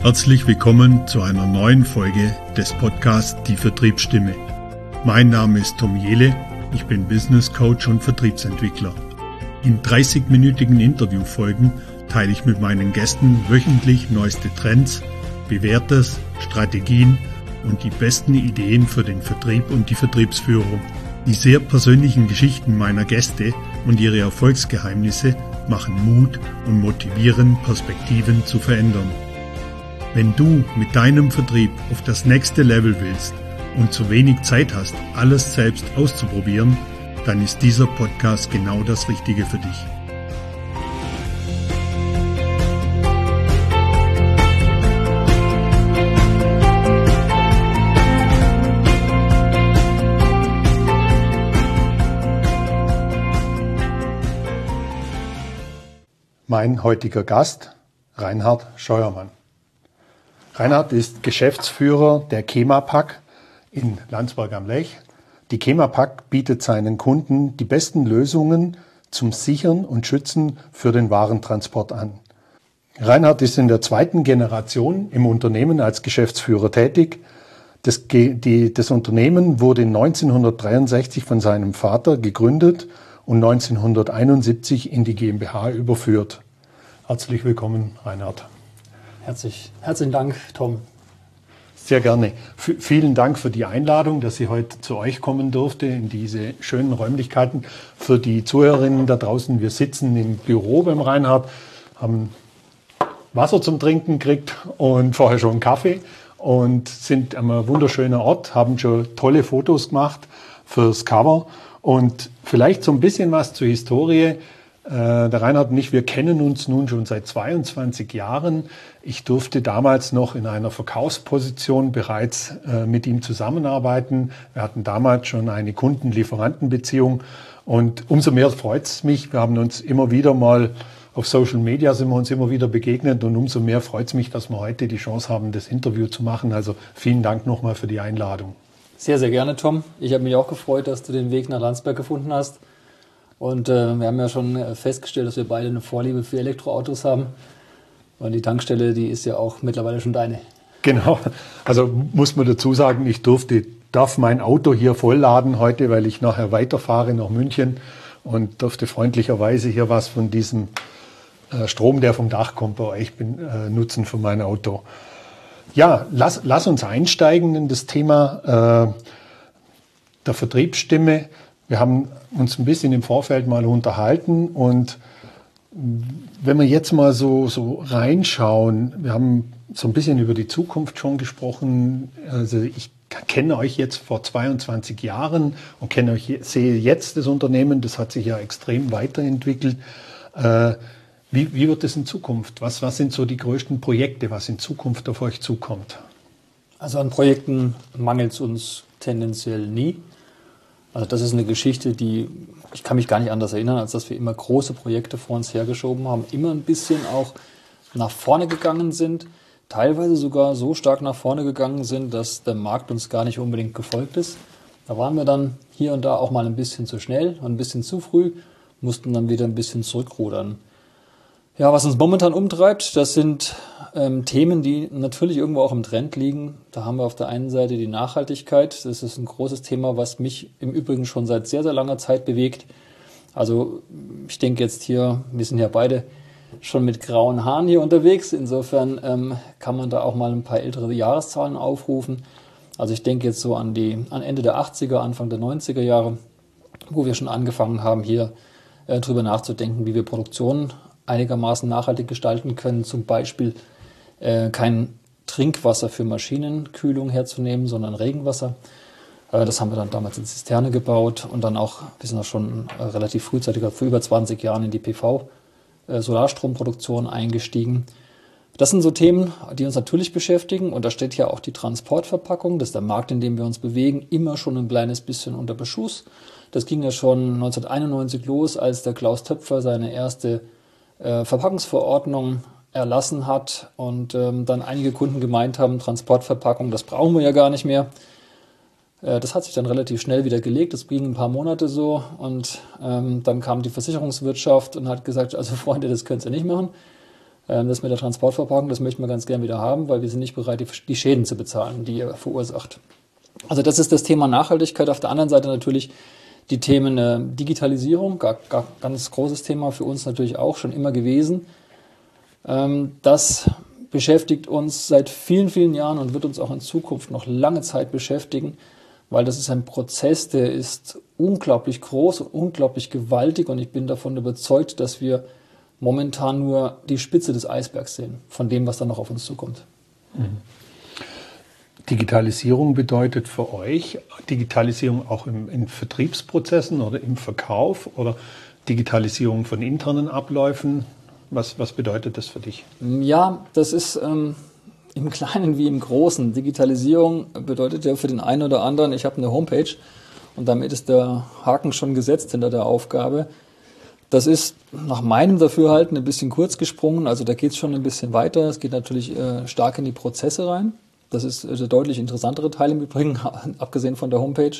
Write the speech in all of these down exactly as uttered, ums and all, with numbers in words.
Herzlich willkommen zu einer neuen Folge des Podcasts Die Vertriebsstimme. Mein Name ist Tom Jehle, ich bin Business Coach und Vertriebsentwickler. In dreißig-minütigen Interviewfolgen teile ich mit meinen Gästen wöchentlich neueste Trends, Bewährtes, Strategien und die besten Ideen für den Vertrieb und die Vertriebsführung. Die sehr persönlichen Geschichten meiner Gäste und ihre Erfolgsgeheimnisse machen Mut und motivieren, Perspektiven zu verändern. Wenn du mit deinem Vertrieb auf das nächste Level willst und zu wenig Zeit hast, alles selbst auszuprobieren, dann ist dieser Podcast genau das Richtige für dich. Mein heutiger Gast, Reinhard Scheuermann. Reinhard ist Geschäftsführer der Kemapack in Landsberg am Lech. Die Kemapack bietet seinen Kunden die besten Lösungen zum Sichern und Schützen für den Warentransport an. Reinhard ist in der zweiten Generation im Unternehmen als Geschäftsführer tätig. Das, die, das Unternehmen wurde neunzehnhundertdreiundsechzig von seinem Vater gegründet und neunzehnhunderteinundsiebzig in die GmbH überführt. Herzlich willkommen, Reinhard. Herzlich, herzlichen Dank, Tom. Sehr gerne. F- vielen Dank für die Einladung, dass ich heute zu euch kommen durfte in diese schönen Räumlichkeiten. Für die Zuhörerinnen da draußen, wir sitzen im Büro beim Reinhard, haben Wasser zum Trinken gekriegt und vorher schon einen Kaffee und sind an einem wunderschönen Ort, haben schon tolle Fotos gemacht fürs Cover. Und vielleicht so ein bisschen was zur Historie. Äh, der Reinhard und ich, wir kennen uns nun schon seit zweiundzwanzig Jahren. Ich durfte damals noch in einer Verkaufsposition bereits äh, mit ihm zusammenarbeiten. Wir hatten damals schon eine Kunden-Lieferanten-Beziehung. Und umso mehr freut es mich. Wir haben uns immer wieder mal auf Social Media sind wir uns immer wieder begegnet. Und umso mehr freut es mich, dass wir heute die Chance haben, das Interview zu machen. Also vielen Dank nochmal für die Einladung. Sehr, sehr gerne, Tom. Ich habe mich auch gefreut, dass du den Weg nach Landsberg gefunden hast. Und äh, wir haben ja schon festgestellt, dass wir beide eine Vorliebe für Elektroautos haben. Und die Tankstelle, die ist ja auch mittlerweile schon deine. Genau. Also muss man dazu sagen, ich durfte, darf mein Auto hier vollladen heute, weil ich nachher weiterfahre nach München und durfte freundlicherweise hier was von diesem äh, Strom, der vom Dach kommt, bei euch bin, äh, nutzen für mein Auto. Ja, lass, lass uns einsteigen in das Thema äh, der Vertriebsstimme. Wir haben uns ein bisschen im Vorfeld mal unterhalten und wenn wir jetzt mal so, so reinschauen, wir haben so ein bisschen über die Zukunft schon gesprochen. Also ich kenne euch jetzt vor zweiundzwanzig Jahren und kenne euch, sehe jetzt das Unternehmen, das hat sich ja extrem weiterentwickelt. Äh, Wie, wie wird es in Zukunft? Was, was sind so die größten Projekte, was in Zukunft auf euch zukommt? Also an Projekten mangelt es uns tendenziell nie. Also das ist eine Geschichte, die, ich kann mich gar nicht anders erinnern, als dass wir immer große Projekte vor uns hergeschoben haben, immer ein bisschen auch nach vorne gegangen sind, teilweise sogar so stark nach vorne gegangen sind, dass der Markt uns gar nicht unbedingt gefolgt ist. Da waren wir dann hier und da auch mal ein bisschen zu schnell und ein bisschen zu früh, mussten dann wieder ein bisschen zurückrudern. Ja, was uns momentan umtreibt, das sind ähm, Themen, die natürlich irgendwo auch im Trend liegen. Da haben wir auf der einen Seite die Nachhaltigkeit. Das ist ein großes Thema, was mich im Übrigen schon seit sehr, sehr langer Zeit bewegt. Also ich denke jetzt hier, wir sind ja beide schon mit grauen Haaren hier unterwegs. Insofern ähm, kann man da auch mal ein paar ältere Jahreszahlen aufrufen. Also ich denke jetzt so an die an Ende der achtziger, Anfang der neunziger Jahre, wo wir schon angefangen haben, hier äh, drüber nachzudenken, wie wir Produktion einigermaßen nachhaltig gestalten können, zum Beispiel äh, kein Trinkwasser für Maschinenkühlung herzunehmen, sondern Regenwasser. Äh, das haben wir dann damals in Zisterne gebaut und dann auch, wir sind auch schon äh, relativ frühzeitig, vor über zwanzig Jahren in die P V-Solarstromproduktion äh, eingestiegen. Das sind so Themen, die uns natürlich beschäftigen und da steht ja auch die Transportverpackung, das ist der Markt, in dem wir uns bewegen, immer schon ein kleines bisschen unter Beschuss. Das ging ja schon neunzehnhunderteinundneunzig los, als der Klaus Töpfer seine erste Äh, Verpackungsverordnung erlassen hat und ähm, dann einige Kunden gemeint haben, Transportverpackung, das brauchen wir ja gar nicht mehr. Äh, das hat sich dann relativ schnell wieder gelegt, das ging ein paar Monate so und ähm, dann kam die Versicherungswirtschaft und hat gesagt, also Freunde, das könnt ihr nicht machen. Ähm, das mit der Transportverpackung, das möchten wir ganz gern wieder haben, weil wir sind nicht bereit, die, die Schäden zu bezahlen, die ihr verursacht. Also das ist das Thema Nachhaltigkeit. Auf der anderen Seite natürlich die Themen äh, Digitalisierung, gar, gar, ganz großes Thema für uns natürlich auch schon immer gewesen. Ähm, das beschäftigt uns seit vielen, vielen Jahren und wird uns auch in Zukunft noch lange Zeit beschäftigen, weil das ist ein Prozess, der ist unglaublich groß und unglaublich gewaltig und ich bin davon überzeugt, dass wir momentan nur die Spitze des Eisbergs sehen, von dem, was dann noch auf uns zukommt. Mhm. Digitalisierung bedeutet für euch Digitalisierung auch im, in Vertriebsprozessen oder im Verkauf oder Digitalisierung von internen Abläufen? Was, was bedeutet das für dich? Ja, das ist ähm, im Kleinen wie im Großen. Digitalisierung bedeutet ja für den einen oder anderen, ich habe eine Homepage und damit ist der Haken schon gesetzt hinter der Aufgabe. Das ist nach meinem Dafürhalten ein bisschen kurz gesprungen, also da geht es schon ein bisschen weiter. Es geht natürlich äh, stark in die Prozesse rein. Das ist der deutlich interessantere Teil im Übrigen, abgesehen von der Homepage.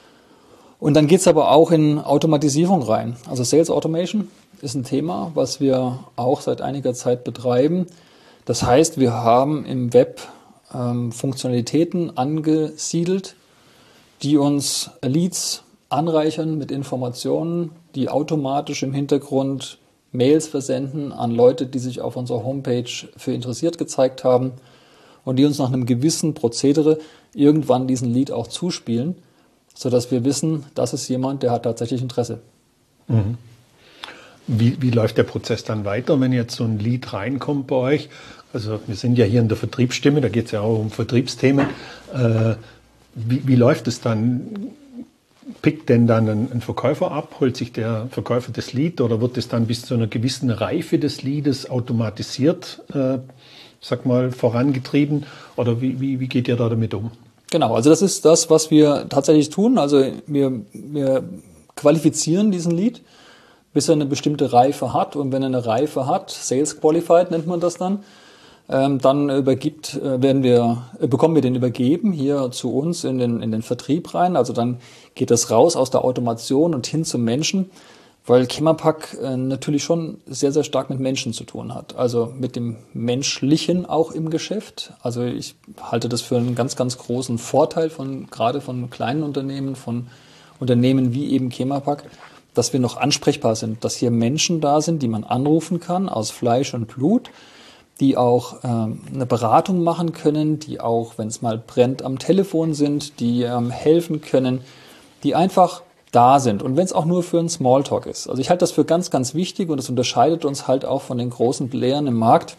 Und dann geht es aber auch in Automatisierung rein. Also Sales Automation ist ein Thema, was wir auch seit einiger Zeit betreiben. Das heißt, wir haben im Web ähm, Funktionalitäten angesiedelt, die uns Leads anreichern mit Informationen, die automatisch im Hintergrund Mails versenden an Leute, die sich auf unserer Homepage für interessiert gezeigt haben und die uns nach einem gewissen Prozedere irgendwann diesen Lead auch zuspielen, sodass wir wissen, das ist jemand, der hat tatsächlich Interesse. Mhm. Wie, wie läuft der Prozess dann weiter, wenn jetzt so ein Lead reinkommt bei euch? Also wir sind ja hier in der Vertriebsstimme, da geht es ja auch um Vertriebsthemen. Äh, wie, wie läuft es dann? Pickt denn dann ein, ein Verkäufer ab? Holt sich der Verkäufer das Lead oder wird es dann bis zu einer gewissen Reife des Leads automatisiert, äh, sag mal, vorangetrieben? Oder wie, wie, wie geht ihr da damit um? Genau, also das ist das, was wir tatsächlich tun. Also wir, wir qualifizieren diesen Lead, bis er eine bestimmte Reife hat. Und wenn er eine Reife hat, Sales Qualified nennt man das dann, ähm, dann übergibt, äh, werden wir, äh, bekommen wir den übergeben hier zu uns in den, in den Vertrieb rein. Also dann geht das raus aus der Automation und hin zum Menschen, weil Kemapack äh, natürlich schon sehr, sehr stark mit Menschen zu tun hat. Also mit dem Menschlichen auch im Geschäft. Also ich halte das für einen ganz, ganz großen Vorteil von, gerade von kleinen Unternehmen, von Unternehmen wie eben Kemapack, dass wir noch ansprechbar sind, dass hier Menschen da sind, die man anrufen kann aus Fleisch und Blut, die auch ähm, eine Beratung machen können, die auch, wenn es mal brennt, am Telefon sind, die ähm, helfen können, die einfach da sind. Und wenn es auch nur für einen Smalltalk ist. Also ich halte das für ganz, ganz wichtig und das unterscheidet uns halt auch von den großen Playern im Markt,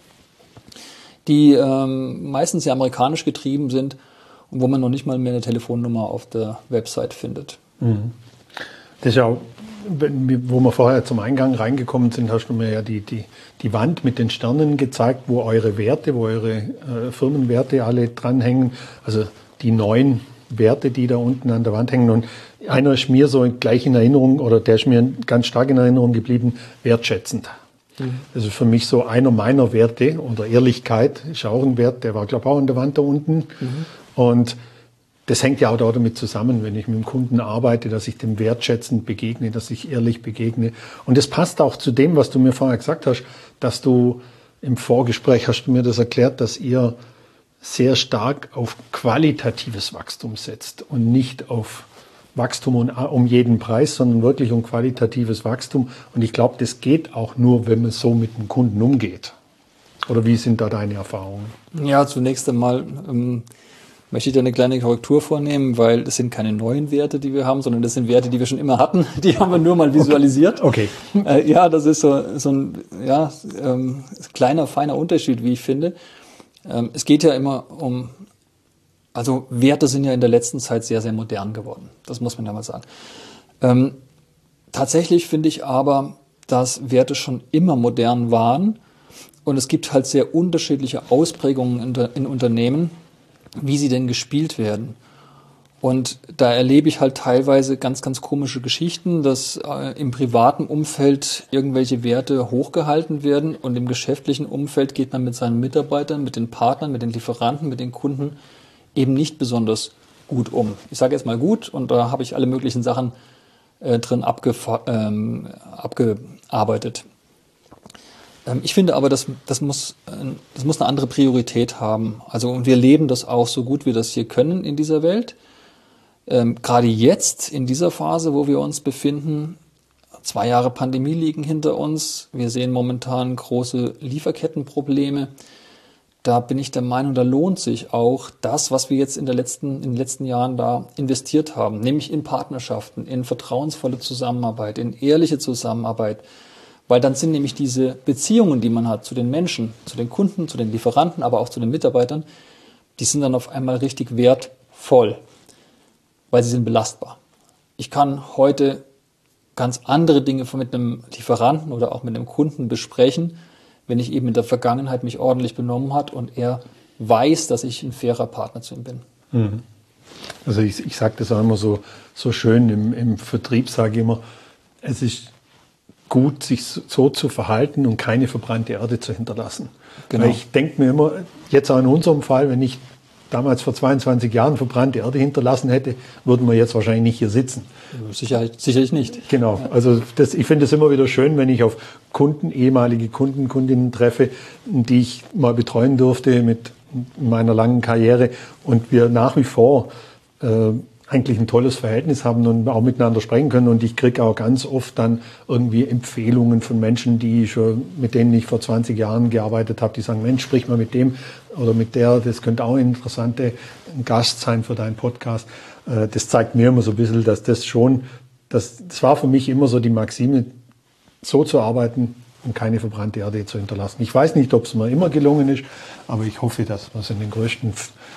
die ähm, meistens ja amerikanisch getrieben sind und wo man noch nicht mal mehr eine Telefonnummer auf der Website findet. Mhm. Das ist ja auch, wo wir vorher zum Eingang reingekommen sind, hast du mir ja die, die, die Wand mit den Sternen gezeigt, wo eure Werte, wo eure äh, Firmenwerte alle dranhängen. Also die neun Werte, die da unten an der Wand hängen. Und einer ist mir so gleich in Erinnerung, oder der ist mir ganz stark in Erinnerung geblieben, wertschätzend. Mhm. Das ist für mich so einer meiner Werte, oder Ehrlichkeit ist auch ein Wert, der war, glaube ich, auch an der Wand da unten. Mhm. Und das hängt ja auch damit zusammen, wenn ich mit dem Kunden arbeite, dass ich dem wertschätzend begegne, dass ich ehrlich begegne. Und das passt auch zu dem, was du mir vorher gesagt hast, dass du im Vorgespräch hast du mir das erklärt, dass ihr sehr stark auf qualitatives Wachstum setzt und nicht auf Wachstum um jeden Preis, sondern wirklich um qualitatives Wachstum. Und ich glaube, das geht auch nur, wenn man so mit dem Kunden umgeht. Oder wie sind da deine Erfahrungen? Ja, zunächst einmal ähm möchte ich da eine kleine Korrektur vornehmen, weil das sind keine neuen Werte, die wir haben, sondern das sind Werte, die wir schon immer hatten. Die haben wir nur mal visualisiert. Okay. okay. Äh, ja, das ist so, so ein ja, ähm, kleiner, feiner Unterschied, wie ich finde. Ähm, es geht ja immer um, also Werte sind ja in der letzten Zeit sehr, sehr modern geworden. Das muss man ja mal sagen. Ähm, tatsächlich finde ich aber, dass Werte schon immer modern waren und es gibt halt sehr unterschiedliche Ausprägungen in, in Unternehmen, wie sie denn gespielt werden. Und da erlebe ich halt teilweise ganz, ganz komische Geschichten, dass äh, im privaten Umfeld irgendwelche Werte hochgehalten werden und im geschäftlichen Umfeld geht man mit seinen Mitarbeitern, mit den Partnern, mit den Lieferanten, mit den Kunden eben nicht besonders gut um. Ich sage jetzt mal gut und da habe ich alle möglichen Sachen äh, drin abgefa- ähm, abgearbeitet. Ähm, ich finde aber, das, das, muss, äh, das muss eine andere Priorität haben. Also, und wir leben das auch so gut wir das hier können in dieser Welt. Ähm, gerade jetzt, in dieser Phase, wo wir uns befinden, zwei Jahre Pandemie liegen hinter uns. Wir sehen momentan große Lieferkettenprobleme. Da bin ich der Meinung, da lohnt sich auch das, was wir jetzt in, der letzten, in den letzten Jahren da investiert haben, nämlich in Partnerschaften, in vertrauensvolle Zusammenarbeit, in ehrliche Zusammenarbeit. Weil dann sind nämlich diese Beziehungen, die man hat zu den Menschen, zu den Kunden, zu den Lieferanten, aber auch zu den Mitarbeitern, die sind dann auf einmal richtig wertvoll, weil sie sind belastbar. Ich kann heute ganz andere Dinge mit einem Lieferanten oder auch mit einem Kunden besprechen, wenn ich eben in der Vergangenheit mich ordentlich benommen hat und er weiß, dass ich ein fairer Partner zu ihm bin. Mhm. Also ich, ich sage das auch immer so, so schön im, im Vertrieb, sage ich immer, es ist gut, sich so zu verhalten und keine verbrannte Erde zu hinterlassen. Genau. Weil ich denke mir immer, jetzt auch in unserem Fall, wenn ich damals vor zweiundzwanzig Jahren verbrannte Erde hinterlassen hätte, würden wir jetzt wahrscheinlich nicht hier sitzen. Sicherlich, sicherlich nicht. Genau. Also das, ich finde es immer wieder schön, wenn ich auf Kunden, ehemalige Kunden, Kundinnen treffe, die ich mal betreuen durfte mit meiner langen Karriere und wir nach wie vor äh, eigentlich ein tolles Verhältnis haben und auch miteinander sprechen können. Und ich kriege auch ganz oft dann irgendwie Empfehlungen von Menschen, die schon, mit denen ich vor zwanzig Jahren gearbeitet habe, die sagen, Mensch, sprich mal mit dem oder mit der, das könnte auch ein interessanter Gast sein für deinen Podcast. Das zeigt mir immer so ein bisschen, dass das schon, das, das war für mich immer so die Maxime, so zu arbeiten und keine verbrannte Erde zu hinterlassen. Ich weiß nicht, ob es mir immer gelungen ist, aber ich hoffe, dass es in den größten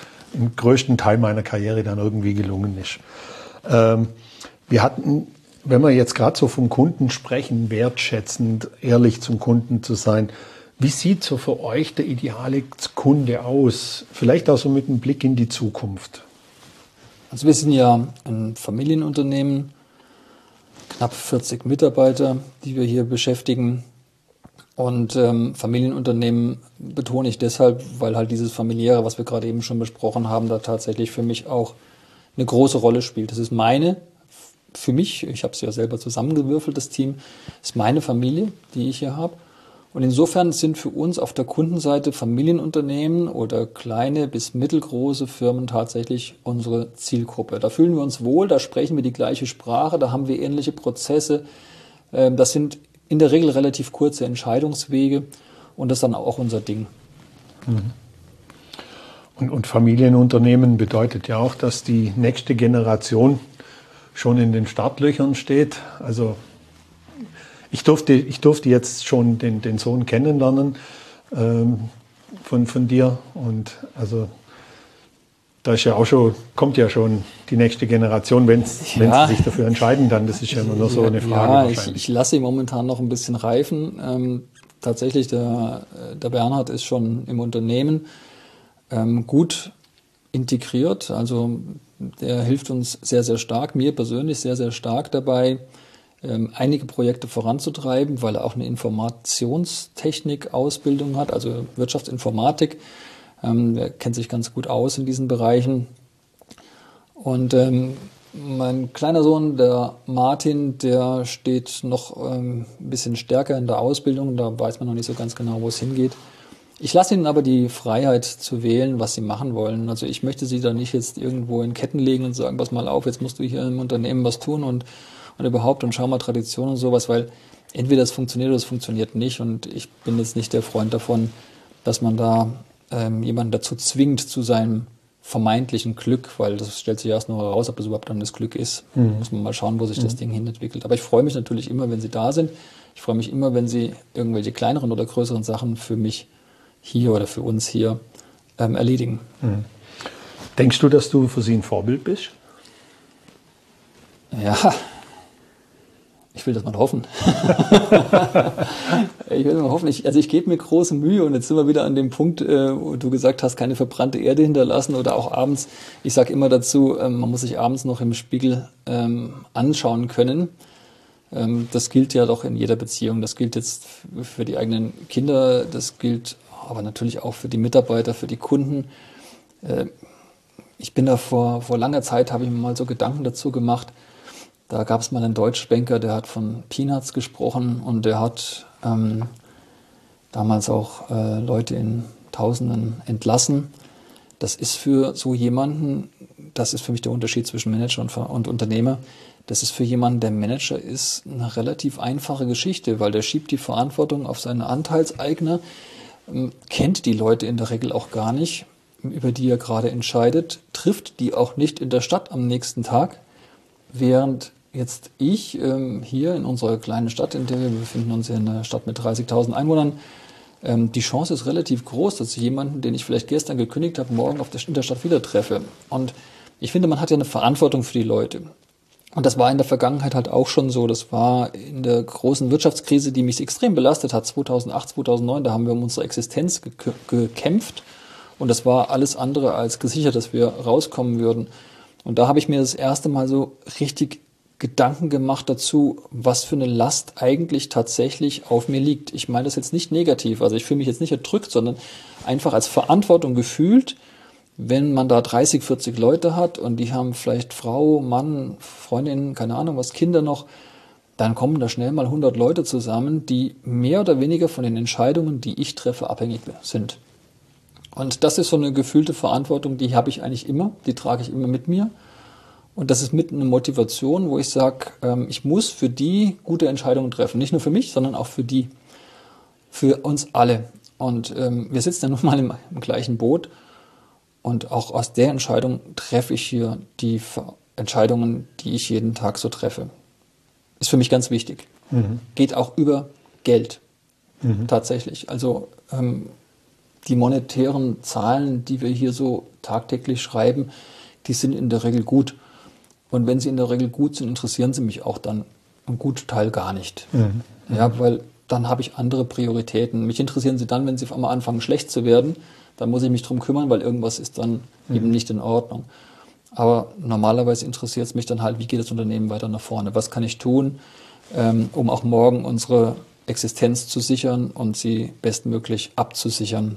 im größten Teil meiner Karriere dann irgendwie gelungen ist. Ähm, wir hatten, wenn wir jetzt gerade so vom Kunden sprechen, wertschätzend, ehrlich zum Kunden zu sein, wie sieht so für euch der ideale Kunde aus? Vielleicht auch so mit einem Blick in die Zukunft. Also wir sind ja ein Familienunternehmen, knapp vierzig Mitarbeiter, die wir hier beschäftigen. Und ähm, Familienunternehmen betone ich deshalb, weil halt dieses Familiäre, was wir gerade eben schon besprochen haben, da tatsächlich für mich auch eine große Rolle spielt. Das ist meine, für mich, ich habe es ja selber zusammengewürfelt, das Team, ist meine Familie, die ich hier habe. Und insofern sind für uns auf der Kundenseite Familienunternehmen oder kleine bis mittelgroße Firmen tatsächlich unsere Zielgruppe. Da fühlen wir uns wohl, da sprechen wir die gleiche Sprache, da haben wir ähnliche Prozesse. Ähm, das sind in der Regel relativ kurze Entscheidungswege und das ist dann auch unser Ding. Und, und Familienunternehmen bedeutet ja auch, dass die nächste Generation schon in den Startlöchern steht. Also ich durfte, ich durfte jetzt schon den, den Sohn kennenlernen ähm, von, von dir und also da ist ja auch schon, kommt ja schon die nächste Generation, wenn ja. sie sich dafür entscheiden, dann das ist ja immer nur so eine Frage. Ja, ich, ich lasse ihn momentan noch ein bisschen reifen. Ähm, tatsächlich, der, der Bernhard ist schon im Unternehmen ähm, gut integriert. Also der hilft uns sehr, sehr stark, mir persönlich sehr, sehr stark dabei, ähm, einige Projekte voranzutreiben, weil er auch eine Informationstechnik-Ausbildung hat, also Wirtschaftsinformatik. Ähm, er kennt sich ganz gut aus in diesen Bereichen. Und ähm, mein kleiner Sohn, der Martin, der steht noch ähm, ein bisschen stärker in der Ausbildung. Da weiß man noch nicht so ganz genau, wo es hingeht. Ich lasse ihnen aber die Freiheit zu wählen, was sie machen wollen. Also ich möchte sie da nicht jetzt irgendwo in Ketten legen und sagen, pass mal auf, jetzt musst du hier im Unternehmen was tun und, und überhaupt und schau mal Tradition und sowas, weil entweder es funktioniert oder es funktioniert nicht. Und ich bin jetzt nicht der Freund davon, dass man da ähm, jemanden dazu zwingt zu seinem vermeintlichen Glück, weil das stellt sich erst noch heraus, ob das überhaupt dann das Glück ist. Mhm. Muss man mal schauen, wo sich mhm. das Ding hin entwickelt. Aber ich freue mich natürlich immer, wenn sie da sind. Ich freue mich immer, wenn sie irgendwelche kleineren oder größeren Sachen für mich hier oder für uns hier ähm, erledigen. Mhm. Denkst du, dass du für sie ein Vorbild bist? Ja, ich will das mal hoffen. ich will mal hoffen. Ich, also ich gebe mir große Mühe und jetzt sind wir wieder an dem Punkt, äh, wo du gesagt hast, keine verbrannte Erde hinterlassen oder auch abends. Ich sage immer dazu, ähm, man muss sich abends noch im Spiegel ähm, anschauen können. Ähm, das gilt ja doch in jeder Beziehung. Das gilt jetzt für die eigenen Kinder, das gilt aber natürlich auch für die Mitarbeiter, für die Kunden. Äh, ich bin da vor, vor langer Zeit, habe ich mir mal so Gedanken dazu gemacht. Da gab es mal einen Deutschbanker, der hat von Peanuts gesprochen und der hat ähm, damals auch äh, Leute in Tausenden entlassen. Das ist für so jemanden, das ist für mich der Unterschied zwischen Manager und, und Unternehmer, das ist für jemanden, der Manager ist, eine relativ einfache Geschichte, weil der schiebt die Verantwortung auf seine Anteilseigner, kennt die Leute in der Regel auch gar nicht, über die er gerade entscheidet, trifft die auch nicht in der Stadt am nächsten Tag, während jetzt ich ähm, hier in unserer kleinen Stadt, in der wir befinden uns, in einer Stadt mit dreißigtausend Einwohnern, ähm, die Chance ist relativ groß, dass ich jemanden, den ich vielleicht gestern gekündigt habe, morgen auf der, in der Stadt wieder treffe. Und ich finde, man hat ja eine Verantwortung für die Leute. Und das war in der Vergangenheit halt auch schon so. Das war in der großen Wirtschaftskrise, die mich extrem belastet hat, zweitausendacht, zweitausendneun, da haben wir um unsere Existenz ge- gekämpft. Und das war alles andere als gesichert, dass wir rauskommen würden. Und da habe ich mir das erste Mal so richtig Gedanken gemacht dazu, was für eine Last eigentlich tatsächlich auf mir liegt. Ich meine das jetzt nicht negativ, also ich fühle mich jetzt nicht erdrückt, sondern einfach als Verantwortung gefühlt, wenn man da dreißig, vierzig Leute hat und die haben vielleicht Frau, Mann, Freundin, keine Ahnung was, Kinder noch, dann kommen da schnell mal hundert Leute zusammen, die mehr oder weniger von den Entscheidungen, die ich treffe, abhängig sind. Und das ist so eine gefühlte Verantwortung, die habe ich eigentlich immer, die trage ich immer mit mir. Und das ist mit eine Motivation, wo ich sage, ähm, ich muss für die gute Entscheidungen treffen. Nicht nur für mich, sondern auch für die, für uns alle. Und ähm, wir sitzen ja nun mal im, im gleichen Boot. Und auch aus der Entscheidung treffe ich hier die Entscheidungen, die ich jeden Tag so treffe. Ist für mich ganz wichtig. Mhm. Geht auch über Geld. Mhm. Tatsächlich. Also ähm, die monetären Zahlen, die wir hier so tagtäglich schreiben, die sind in der Regel gut. Und wenn sie in der Regel gut sind, interessieren sie mich auch dann einen guten Teil gar nicht. Mhm. Ja, weil dann habe ich andere Prioritäten. Mich interessieren sie dann, wenn sie auf einmal anfangen, schlecht zu werden. Dann muss ich mich drum kümmern, weil irgendwas ist dann mhm. eben nicht in Ordnung. Aber normalerweise interessiert es mich dann halt, wie geht das Unternehmen weiter nach vorne? Was kann ich tun, ähm, um auch morgen unsere Existenz zu sichern und sie bestmöglich abzusichern?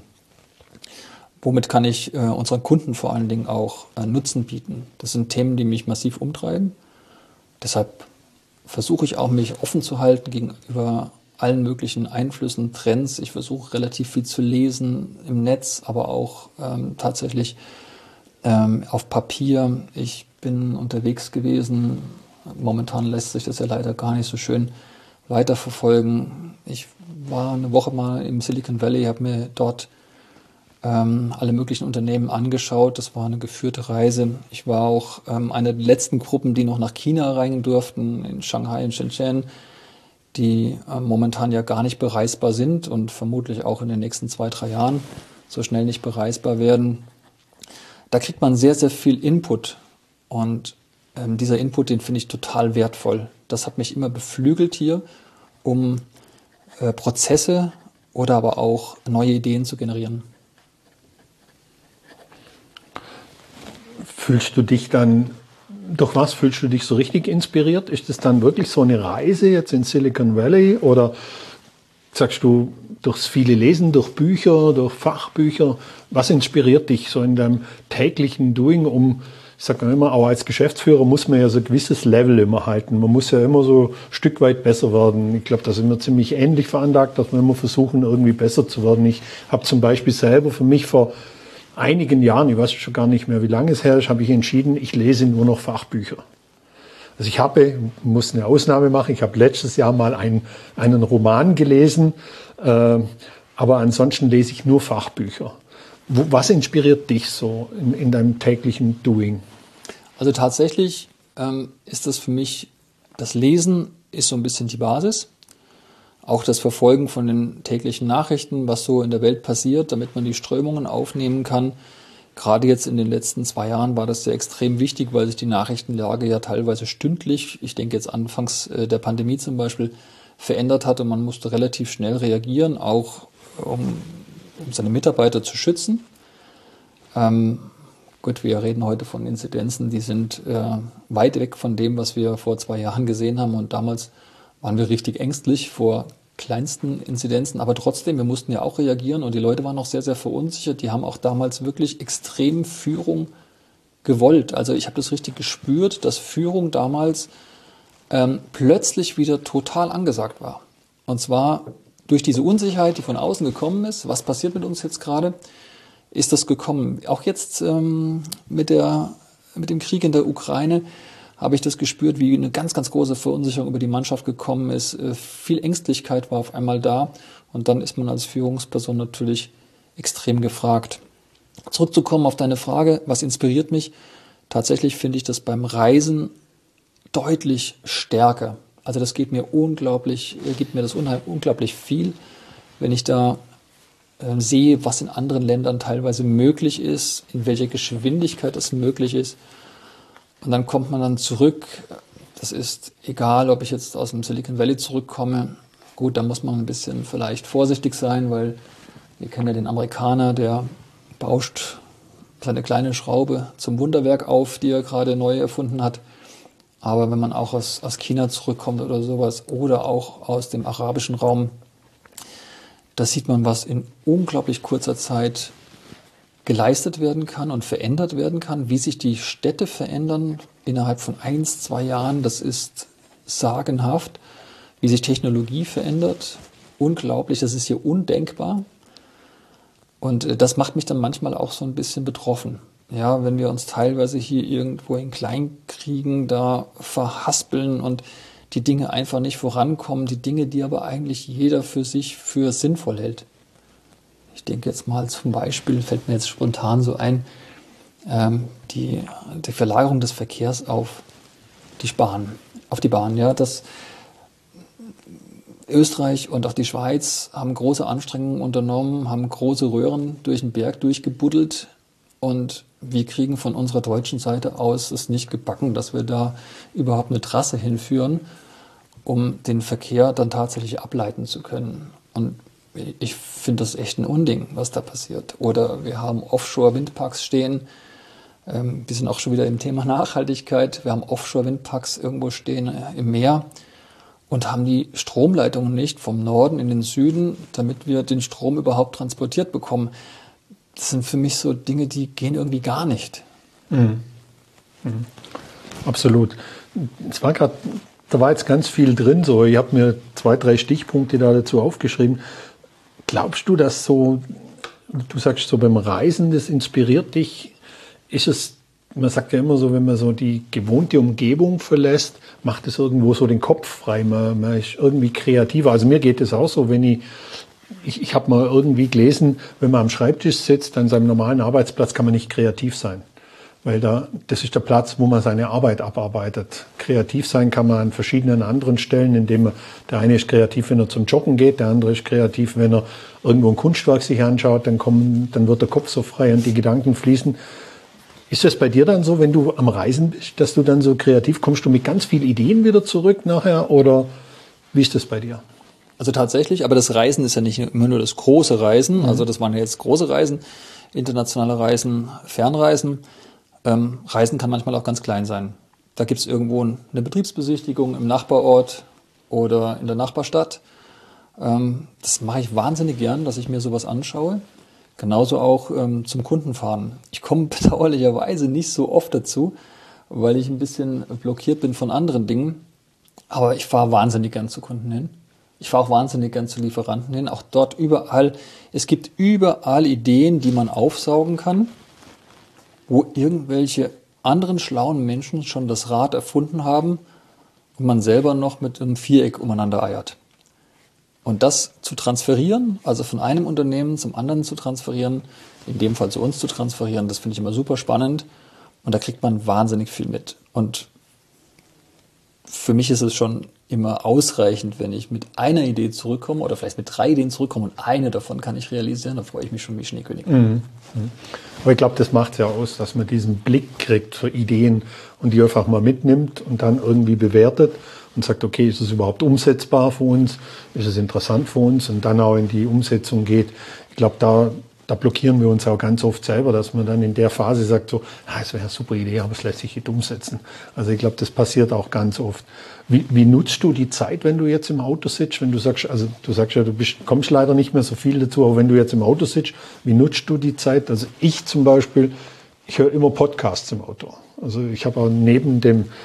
Womit kann ich äh, unseren Kunden vor allen Dingen auch äh, Nutzen bieten? Das sind Themen, die mich massiv umtreiben. Deshalb versuche ich auch, mich offen zu halten gegenüber allen möglichen Einflüssen, Trends. Ich versuche relativ viel zu lesen im Netz, aber auch ähm, tatsächlich ähm, auf Papier. Ich bin unterwegs gewesen. Momentan lässt sich das ja leider gar nicht so schön weiterverfolgen. Ich war eine Woche mal im Silicon Valley, habe mir dort ähm, alle möglichen Unternehmen angeschaut. Das war eine geführte Reise. Ich war auch ähm, eine der letzten Gruppen, die noch nach China rein durften, in Shanghai, in Shenzhen, die äh, momentan ja gar nicht bereisbar sind und vermutlich auch in den nächsten zwei, drei Jahren so schnell nicht bereisbar werden. Da kriegt man sehr, sehr viel Input und ähm, dieser Input, den finde ich total wertvoll. Das hat mich immer beflügelt hier, um äh, Prozesse oder aber auch neue Ideen zu generieren. Fühlst du dich dann, durch was fühlst du dich so richtig inspiriert? Ist es dann wirklich so eine Reise jetzt in Silicon Valley oder sagst du durchs viele Lesen, durch Bücher, durch Fachbücher? Was inspiriert dich so in deinem täglichen Doing, um, ich sage immer, auch als Geschäftsführer muss man ja so ein gewisses Level immer halten. Man muss ja immer so ein Stück weit besser werden. Ich glaube, da sind wir ziemlich ähnlich veranlagt, dass wir immer versuchen, irgendwie besser zu werden. Ich habe zum Beispiel selber für mich vor einigen Jahren, ich weiß schon gar nicht mehr, wie lange es her ist, habe ich entschieden, ich lese nur noch Fachbücher. Also ich habe, muss eine Ausnahme machen, ich habe letztes Jahr mal einen, einen Roman gelesen, äh, aber ansonsten lese ich nur Fachbücher. Wo, was inspiriert dich so in, in deinem täglichen Doing? Also tatsächlich ähm, ist das für mich, das Lesen ist so ein bisschen die Basis. Auch das Verfolgen von den täglichen Nachrichten, was so in der Welt passiert, damit man die Strömungen aufnehmen kann. Gerade jetzt in den letzten zwei Jahren war das sehr extrem wichtig, weil sich die Nachrichtenlage ja teilweise stündlich, ich denke jetzt anfangs der Pandemie zum Beispiel, verändert hat und man musste relativ schnell reagieren, auch um, um seine Mitarbeiter zu schützen. Ähm, gut, wir reden heute von Inzidenzen, die sind äh, weit weg von dem, was wir vor zwei Jahren gesehen haben und damals waren wir richtig ängstlich vor kleinsten Inzidenzen, aber trotzdem, wir mussten ja auch reagieren und die Leute waren noch sehr, sehr verunsichert. Die haben auch damals wirklich extrem Führung gewollt. Also ich habe das richtig gespürt, dass Führung damals ähm, plötzlich wieder total angesagt war. Und zwar durch diese Unsicherheit, die von außen gekommen ist, was passiert mit uns jetzt gerade, ist das gekommen. Auch jetzt ähm, mit, der, mit dem Krieg in der Ukraine habe ich das gespürt, wie eine ganz, ganz große Verunsicherung über die Mannschaft gekommen ist. Äh, viel Ängstlichkeit war auf einmal da und dann ist man als Führungsperson natürlich extrem gefragt. Zurückzukommen auf deine Frage, was inspiriert mich? Tatsächlich finde ich das beim Reisen deutlich stärker. Also das geht mir unglaublich, gibt mir das unheimlich, unglaublich viel, wenn ich da äh, sehe, was in anderen Ländern teilweise möglich ist, in welcher Geschwindigkeit es möglich ist. Und dann kommt man dann zurück. Das ist egal, ob ich jetzt aus dem Silicon Valley zurückkomme. Gut, da muss man ein bisschen vielleicht vorsichtig sein, weil wir kennen ja den Amerikaner, der bauscht seine kleine Schraube zum Wunderwerk auf, die er gerade neu erfunden hat. Aber wenn man auch aus, aus China zurückkommt oder sowas oder auch aus dem arabischen Raum, da sieht man, was in unglaublich kurzer Zeit geleistet werden kann und verändert werden kann, wie sich die Städte verändern innerhalb von eins, zwei Jahren. Das ist sagenhaft, wie sich Technologie verändert. Unglaublich, das ist hier undenkbar. Und das macht mich dann manchmal auch so ein bisschen betroffen. Ja, wenn wir uns teilweise hier irgendwo in Kleinkriegen da verhaspeln und die Dinge einfach nicht vorankommen, die Dinge, die aber eigentlich jeder für sich für sinnvoll hält. Ich denke jetzt mal zum Beispiel, fällt mir jetzt spontan so ein, ähm, die, die Verlagerung des Verkehrs auf die Bahn, auf die Bahn. Ja, das Österreich und auch die Schweiz haben große Anstrengungen unternommen, haben große Röhren durch den Berg durchgebuddelt und wir kriegen von unserer deutschen Seite aus es nicht gebacken, dass wir da überhaupt eine Trasse hinführen, um den Verkehr dann tatsächlich ableiten zu können. Und ich finde das echt ein Unding, was da passiert. Oder wir haben Offshore-Windparks stehen. Ähm, wir sind auch schon wieder im Thema Nachhaltigkeit. Wir haben Offshore-Windparks irgendwo stehen äh, im Meer und haben die Stromleitungen nicht vom Norden in den Süden, damit wir den Strom überhaupt transportiert bekommen. Das sind für mich so Dinge, die gehen irgendwie gar nicht. Mhm. Mhm. Absolut. Es war gerade, da war jetzt ganz viel drin. So, ich habe mir zwei, drei Stichpunkte da dazu aufgeschrieben. Glaubst du, dass so, du sagst so beim Reisen, das inspiriert dich? Ist es, man sagt ja immer so, wenn man so die gewohnte Umgebung verlässt, macht es irgendwo so den Kopf frei. Man, man ist irgendwie kreativer. Also mir geht es auch so, wenn ich Ich, ich habe mal irgendwie gelesen, wenn man am Schreibtisch sitzt, an seinem normalen Arbeitsplatz, kann man nicht kreativ sein. Weil da, das ist der Platz, wo man seine Arbeit abarbeitet. Kreativ sein kann man an verschiedenen anderen Stellen, indem man, der eine ist kreativ, wenn er zum Joggen geht, der andere ist kreativ, wenn er irgendwo ein Kunstwerk sich anschaut, dann kommen, dann wird der Kopf so frei und die Gedanken fließen. Ist das bei dir dann so, wenn du am Reisen bist, dass du dann so kreativ kommst, du mit ganz vielen Ideen wieder zurück nachher, oder wie ist das bei dir? Also tatsächlich, aber das Reisen ist ja nicht immer nur das große Reisen, also das waren ja jetzt große Reisen, internationale Reisen, Fernreisen. Ähm, Reisen kann manchmal auch ganz klein sein. Da gibt es irgendwo eine Betriebsbesichtigung im Nachbarort oder in der Nachbarstadt. Ähm, das mache ich wahnsinnig gern, dass ich mir sowas anschaue. Genauso auch ähm, zum Kundenfahren. Ich komme bedauerlicherweise nicht so oft dazu, weil ich ein bisschen blockiert bin von anderen Dingen. Aber ich fahre wahnsinnig gern zu Kunden hin. Ich fahre auch wahnsinnig gern zu Lieferanten hin. Auch dort überall, es gibt überall Ideen, die man aufsaugen kann, wo irgendwelche anderen schlauen Menschen schon das Rad erfunden haben und man selber noch mit einem Viereck umeinander eiert. Und das zu transferieren, also von einem Unternehmen zum anderen zu transferieren, in dem Fall zu uns zu transferieren, das finde ich immer super spannend und da kriegt man wahnsinnig viel mit. Und für mich ist es schon immer ausreichend, wenn ich mit einer Idee zurückkomme oder vielleicht mit drei Ideen zurückkomme und eine davon kann ich realisieren, da freue ich mich schon wie Schneekönig. Mhm. Aber ich glaube, das macht es ja aus, dass man diesen Blick kriegt für Ideen und die einfach mal mitnimmt und dann irgendwie bewertet und sagt, okay, ist es überhaupt umsetzbar für uns, ist es interessant für uns und dann auch in die Umsetzung geht. Ich glaube, da, da blockieren wir uns auch ganz oft selber, dass man dann in der Phase sagt, so, ah, es wäre eine super Idee, aber es lässt sich nicht umsetzen. Also ich glaube, das passiert auch ganz oft. Wie, wie nutzt du die Zeit, wenn du jetzt im Auto sitzt, wenn du sagst, also du sagst ja, du bist, kommst leider nicht mehr so viel dazu, aber wenn du jetzt im Auto sitzt, wie nutzt du die Zeit? Also ich zum Beispiel, ich höre immer Podcasts im Auto. Also ich habe auch neben dem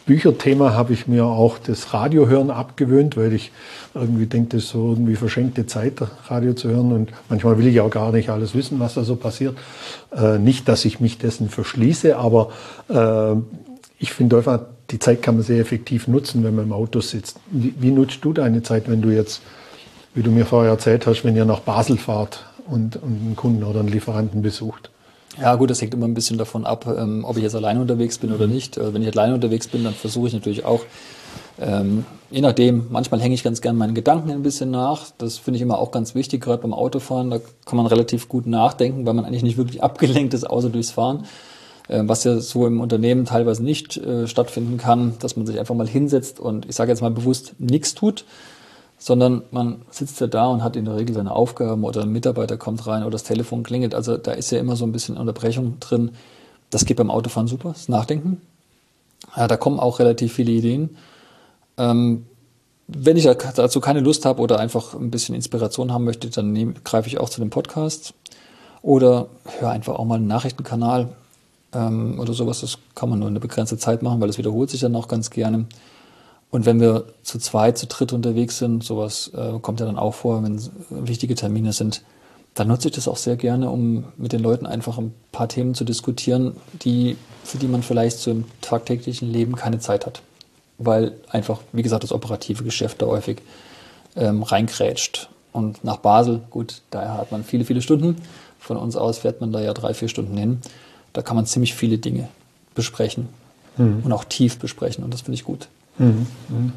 Bücherthema habe ich mir auch das Radiohören abgewöhnt, weil ich irgendwie denke, das ist so irgendwie verschenkte Zeit, Radio zu hören. Und manchmal will ich auch gar nicht alles wissen, was da so passiert. Äh, nicht, dass ich mich dessen verschließe, aber äh, ich finde einfach, die Zeit kann man sehr effektiv nutzen, wenn man im Auto sitzt. Wie, wie nutzt du deine Zeit, wenn du jetzt, wie du mir vorher erzählt hast, wenn ihr nach Basel fahrt und, und einen Kunden oder einen Lieferanten besucht? Ja gut, das hängt immer ein bisschen davon ab, ähm, ob ich jetzt alleine unterwegs bin oder nicht. Äh, wenn ich alleine unterwegs bin, dann versuche ich natürlich auch, ähm, je nachdem, manchmal hänge ich ganz gern meinen Gedanken ein bisschen nach. Das finde ich immer auch ganz wichtig, gerade beim Autofahren. Da kann man relativ gut nachdenken, weil man eigentlich nicht wirklich abgelenkt ist, außer durchs Fahren. Äh, was ja so im Unternehmen teilweise nicht äh, stattfinden kann, dass man sich einfach mal hinsetzt und ich sage jetzt mal bewusst nichts tut, sondern man sitzt ja da und hat in der Regel seine Aufgaben oder ein Mitarbeiter kommt rein oder das Telefon klingelt. Also da ist ja immer so ein bisschen Unterbrechung drin. Das geht beim Autofahren super, das Nachdenken. Ja, da kommen auch relativ viele Ideen. Ähm, wenn ich dazu keine Lust habe oder einfach ein bisschen Inspiration haben möchte, dann nehme, greife ich auch zu dem Podcast oder höre einfach auch mal einen Nachrichtenkanal ähm, oder sowas. Das kann man nur eine begrenzte Zeit machen, weil es wiederholt sich dann auch ganz gerne. Und wenn wir zu zweit, zu dritt unterwegs sind, sowas äh, kommt ja dann auch vor, wenn wichtige Termine sind, dann nutze ich das auch sehr gerne, um mit den Leuten einfach ein paar Themen zu diskutieren, die, für die man vielleicht so im tagtäglichen Leben keine Zeit hat. Weil einfach, wie gesagt, das operative Geschäft da häufig ähm, reinkrätscht. Und nach Basel, gut, daher hat man viele, viele Stunden. Von uns aus fährt man da ja drei, vier Stunden hin. Da kann man ziemlich viele Dinge besprechen mhm. und auch tief besprechen. Und das finde ich gut. Mhm.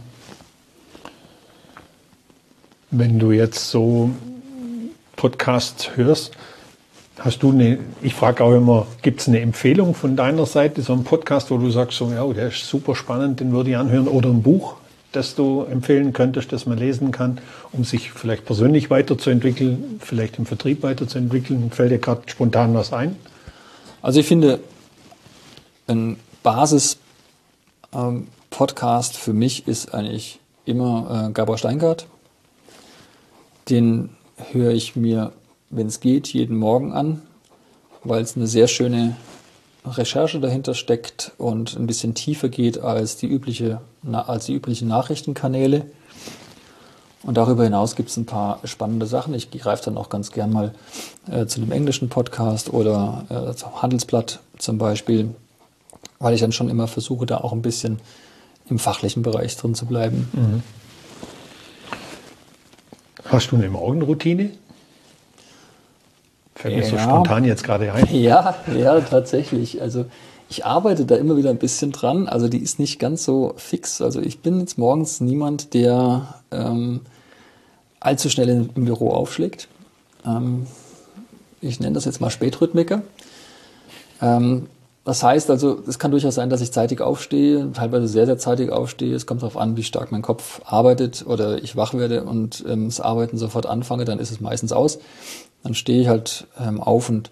Wenn du jetzt so Podcasts hörst, hast du eine, ich frage auch immer, gibt es eine Empfehlung von deiner Seite, so ein Podcast, wo du sagst, so, ja, der ist super spannend, den würde ich anhören, oder ein Buch, das du empfehlen könntest, das man lesen kann, um sich vielleicht persönlich weiterzuentwickeln, vielleicht im Vertrieb weiterzuentwickeln? Fällt dir gerade spontan was ein? Also ich finde, ein Basis ähm, Podcast für mich ist eigentlich immer äh, Gabor Steingart. Den höre ich mir, wenn es geht, jeden Morgen an, weil es eine sehr schöne Recherche dahinter steckt und ein bisschen tiefer geht als die, übliche, na, als die üblichen Nachrichtenkanäle. Und darüber hinaus gibt es ein paar spannende Sachen. Ich greife dann auch ganz gern mal äh, zu einem englischen Podcast oder äh, zum Handelsblatt zum Beispiel, weil ich dann schon immer versuche, da auch ein bisschen im fachlichen Bereich drin zu bleiben. Mhm. Hast du eine Morgenroutine? Fällt mir ja. so spontan jetzt gerade ein. Ja, ja, tatsächlich. Also ich arbeite da immer wieder ein bisschen dran. Also die ist nicht ganz so fix. Also ich bin jetzt morgens niemand, der ähm, allzu schnell im, im Büro aufschlägt. Ähm, ich nenne das jetzt mal Spätrhythmiker. Ähm, Das heißt also, es kann durchaus sein, dass ich zeitig aufstehe, teilweise sehr, sehr zeitig aufstehe. Es kommt darauf an, wie stark mein Kopf arbeitet oder ich wach werde und ähm, das Arbeiten sofort anfange, dann ist es meistens aus. Dann stehe ich halt ähm, auf und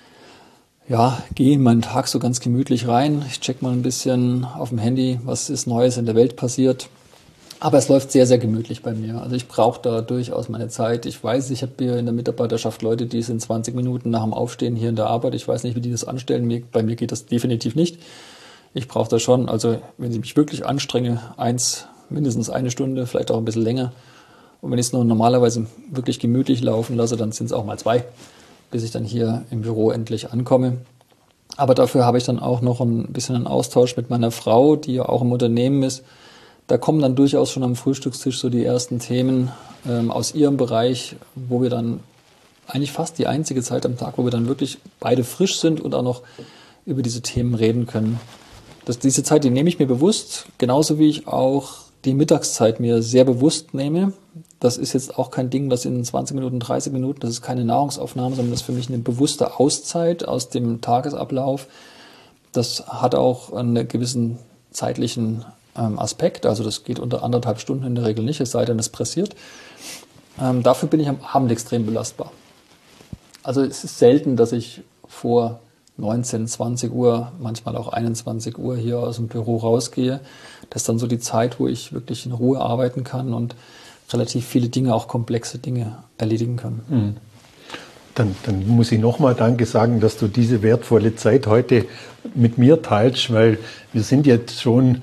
ja, gehe in meinen Tag so ganz gemütlich rein. Ich check mal ein bisschen auf dem Handy, was ist Neues in der Welt passiert. Aber es läuft sehr, sehr gemütlich bei mir. Also ich brauche da durchaus meine Zeit. Ich weiß, ich habe hier in der Mitarbeiterschaft Leute, die sind zwanzig Minuten nach dem Aufstehen hier in der Arbeit. Ich weiß nicht, wie die das anstellen. Mir, bei mir geht das definitiv nicht. Ich brauche das schon. Also wenn ich mich wirklich anstrenge, eins, mindestens eine Stunde, vielleicht auch ein bisschen länger. Und wenn ich es noch normalerweise wirklich gemütlich laufen lasse, dann sind es auch mal zwei, bis ich dann hier im Büro endlich ankomme. Aber dafür habe ich dann auch noch ein bisschen einen Austausch mit meiner Frau, die ja auch im Unternehmen ist. Da kommen dann durchaus schon am Frühstückstisch so die ersten Themen ähm, aus ihrem Bereich, wo wir dann eigentlich fast die einzige Zeit am Tag, wo wir dann wirklich beide frisch sind und auch noch über diese Themen reden können. Das, diese Zeit, die nehme ich mir bewusst, genauso wie ich auch die Mittagszeit mir sehr bewusst nehme. Das ist jetzt auch kein Ding, das in zwanzig Minuten, dreißig Minuten, das ist keine Nahrungsaufnahme, sondern das ist für mich eine bewusste Auszeit aus dem Tagesablauf. Das hat auch einen gewissen zeitlichen Aspekt, also das geht unter anderthalb Stunden in der Regel nicht, es sei denn, es pressiert. Ähm, dafür bin ich am Abend extrem belastbar. Also es ist selten, dass ich vor neunzehn, zwanzig Uhr, manchmal auch einundzwanzig Uhr hier aus dem Büro rausgehe. Das ist dann so die Zeit, wo ich wirklich in Ruhe arbeiten kann und relativ viele Dinge, auch komplexe Dinge erledigen kann. Mhm. Dann, dann muss ich nochmal Danke sagen, dass du diese wertvolle Zeit heute mit mir teilst, weil wir sind jetzt schon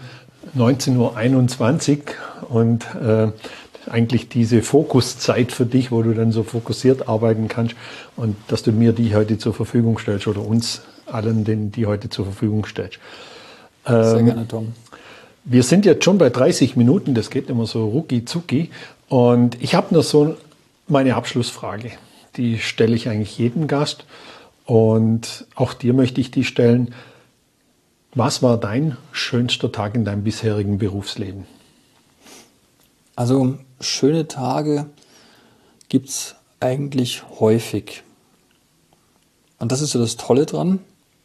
neunzehn Uhr einundzwanzig und äh, eigentlich diese Fokuszeit für dich, wo du dann so fokussiert arbeiten kannst und dass du mir die heute zur Verfügung stellst oder uns allen, denen die heute zur Verfügung stellst. Ähm, Sehr gerne, Tom. Wir sind jetzt schon bei dreißig Minuten, das geht immer so rucki zucki und ich habe noch so meine Abschlussfrage, die stelle ich eigentlich jedem Gast und auch dir möchte ich die stellen. Was war dein schönster Tag in deinem bisherigen Berufsleben? Also schöne Tage gibt es eigentlich häufig. Und das ist so das Tolle dran.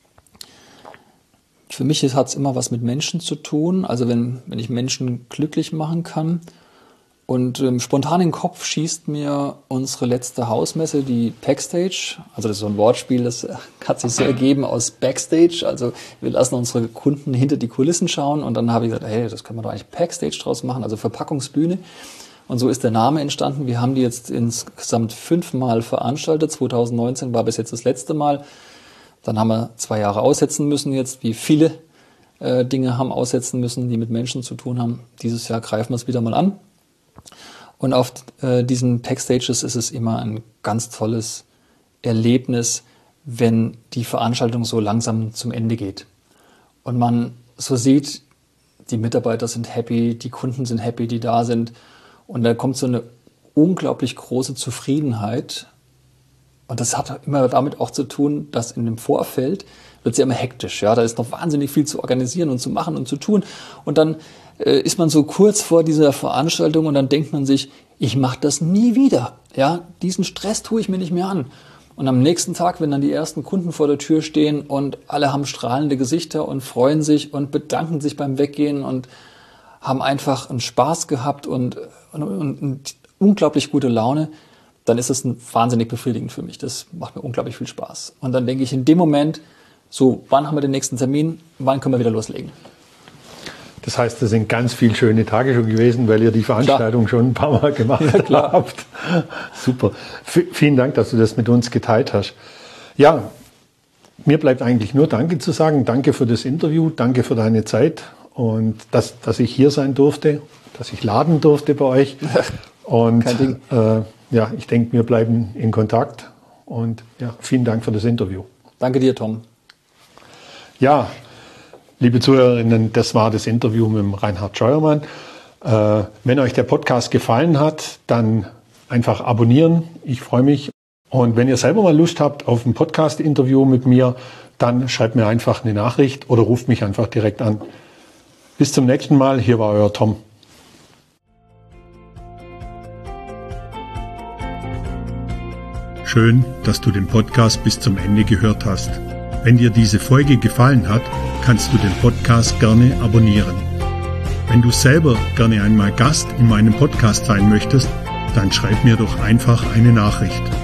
Für mich hat es immer was mit Menschen zu tun. Also wenn, wenn ich Menschen glücklich machen kann. Und ähm, spontan in den Kopf schießt mir unsere letzte Hausmesse, die Packstage. Also das ist so ein Wortspiel, das hat sich so ergeben aus Backstage. Also wir lassen unsere Kunden hinter die Kulissen schauen. Und dann habe ich gesagt, hey, das können wir doch eigentlich Packstage draus machen, also Verpackungsbühne. Und so ist der Name entstanden. Wir haben die jetzt insgesamt fünfmal veranstaltet. zwanzig neunzehn war bis jetzt das letzte Mal. Dann haben wir zwei Jahre aussetzen müssen jetzt, wie viele äh, Dinge haben aussetzen müssen, die mit Menschen zu tun haben. Dieses Jahr greifen wir es wieder mal an. Und auf äh, diesen Backstages ist es immer ein ganz tolles Erlebnis, wenn die Veranstaltung so langsam zum Ende geht. Und man so sieht, die Mitarbeiter sind happy, die Kunden sind happy, die da sind. Und da kommt so eine unglaublich große Zufriedenheit. Und das hat immer damit auch zu tun, dass in dem Vorfeld wird es ja immer hektisch. Ja? Da ist noch wahnsinnig viel zu organisieren und zu machen und zu tun. Und dann äh, ist man so kurz vor dieser Veranstaltung und dann denkt man sich, ich mache das nie wieder. Ja? Diesen Stress tue ich mir nicht mehr an. Und am nächsten Tag, wenn dann die ersten Kunden vor der Tür stehen und alle haben strahlende Gesichter und freuen sich und bedanken sich beim Weggehen und haben einfach einen Spaß gehabt und, und, und unglaublich gute Laune, dann ist es wahnsinnig befriedigend für mich. Das macht mir unglaublich viel Spaß. Und dann denke ich in dem Moment, so, wann haben wir den nächsten Termin? Wann können wir wieder loslegen? Das heißt, das sind ganz viele schöne Tage schon gewesen, weil ihr die Veranstaltung klar. schon ein paar Mal gemacht ja, klar. habt. Super. V- vielen Dank, dass du das mit uns geteilt hast. Ja, mir bleibt eigentlich nur Danke zu sagen. Danke für das Interview, danke für deine Zeit und dass, dass ich hier sein durfte, dass ich laden durfte bei euch. Und Kein Ding. Äh, ja, ich denke, wir bleiben in Kontakt und ja, vielen Dank für das Interview. Danke dir, Tom. Ja, liebe Zuhörerinnen, das war das Interview mit dem Reinhard Scheuermann. Äh, wenn euch der Podcast gefallen hat, dann einfach abonnieren. Ich freue mich. Und wenn ihr selber mal Lust habt auf ein Podcast-Interview mit mir, dann schreibt mir einfach eine Nachricht oder ruft mich einfach direkt an. Bis zum nächsten Mal. Hier war euer Tom. Schön, dass du den Podcast bis zum Ende gehört hast. Wenn dir diese Folge gefallen hat, kannst du den Podcast gerne abonnieren. Wenn du selber gerne einmal Gast in meinem Podcast sein möchtest, dann schreib mir doch einfach eine Nachricht.